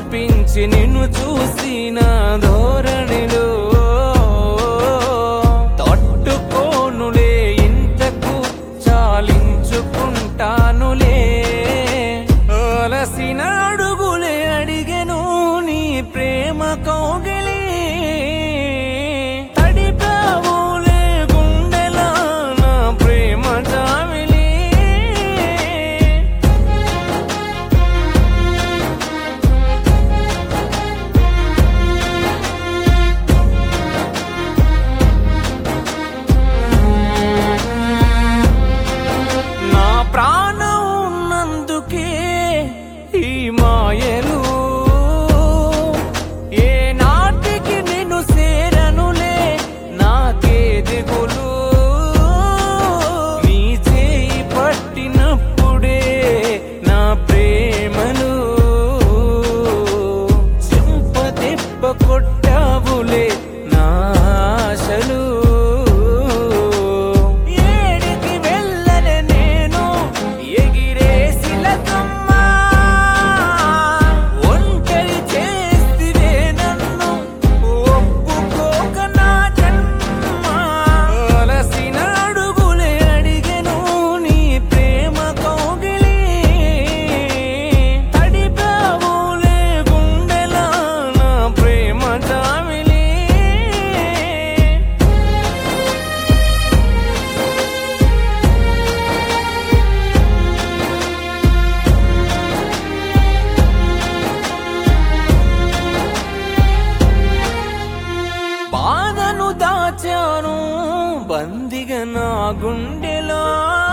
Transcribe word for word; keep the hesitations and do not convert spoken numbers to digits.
కనిపించి నిన్ను చూసిన ధోరణిలో తట్టుకోనులే, ఇంతకు చాలించుకుంటానులే. అలసిన అడుగులే అడిగెను నీ ప్రేమ కౌగిలి, తడిపావులే గుండెలా నా ప్రేమ జావిలి. నా ప్రాణం ఉన్నందుకే ఈ మాయలు, ఏ నాటికి నిన్ను సేరనులే నాకే దిగులు. నీ చేయి పట్టినప్పుడే నా ప్రేమను చెంప దెబ్బ కొట్టావులే నా ఆశలు. ఏడికి వెళ్ళలే నేను ఎగిరేసిలకమ్మా, ఒంటరి చేస్తివే నన్ను ఒప్పుకోక నా జన్మ. అలసిన అడుగులే అడిగెను నీ ప్రేమ కౌగిలి, తడిపావులే గుండెలా నా ప్రేమ జావిలి. బాధను దాచాను బందిగా నా గుండెలో,